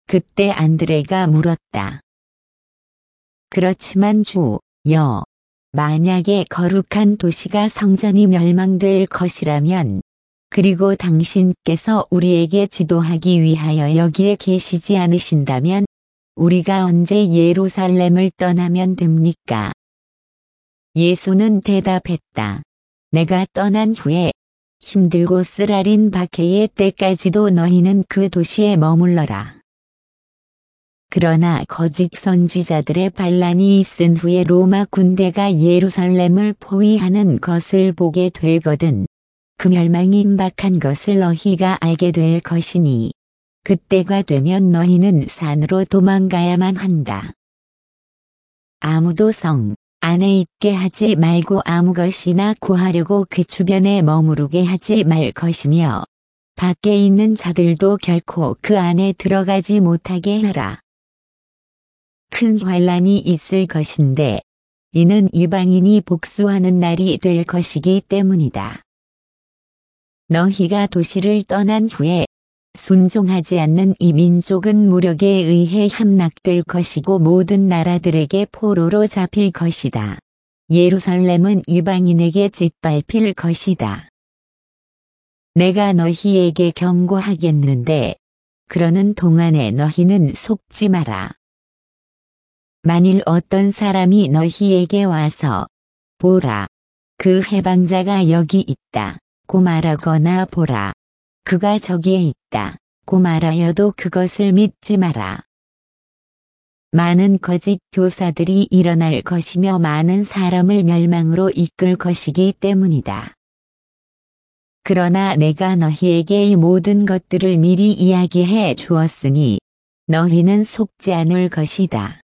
그때 안드레가 물었다. 그렇지만 주여, 만약에 거룩한 도시가 성전이 멸망될 것이라면, 그리고 당신께서 우리에게 지도하기 위하여 여기에 계시지 않으신다면, 우리가 언제 예루살렘을 떠나면 됩니까? 예수는 대답했다. 내가 떠난 후에 힘들고 쓰라린 박해의 때까지도 너희는 그 도시에 머물러라. 그러나 거짓 선지자들의 반란이 있은 후에 로마 군대가 예루살렘을 포위하는 것을 보게 되거든 그 멸망이 임박한 것을 너희가 알게 될 것이니 그때가 되면 너희는 산으로 도망가야만 한다. 아무도 성 안에 있게 하지 말고 아무 것이나 구하려고 그 주변에 머무르게 하지 말 것이며 밖에 있는 자들도 결코 그 안에 들어가지 못하게 하라. 큰 환란이 있을 것인데 이는 이방인이 복수하는 날이 될 것이기 때문이다. 너희가 도시를 떠난 후에 순종하지 않는 이 민족은 무력에 의해 함락될 것이고 모든 나라들에게 포로로 잡힐 것이다. 예루살렘은 이방인에게 짓밟힐 것이다. 내가 너희에게 경고하겠는데 그러는 동안에 너희는 속지 마라. 만일 어떤 사람이 너희에게 와서 보라, 그 해방자가 여기 있다 고 말하거나 보라, 그가 저기에 있다 고 말하여도 그것을 믿지 마라. 많은 거짓 교사들이 일어날 것이며 많은 사람을 멸망으로 이끌 것이기 때문이다. 그러나 내가 너희에게 이 모든 것들을 미리 이야기해 주었으니 너희는 속지 않을 것이다.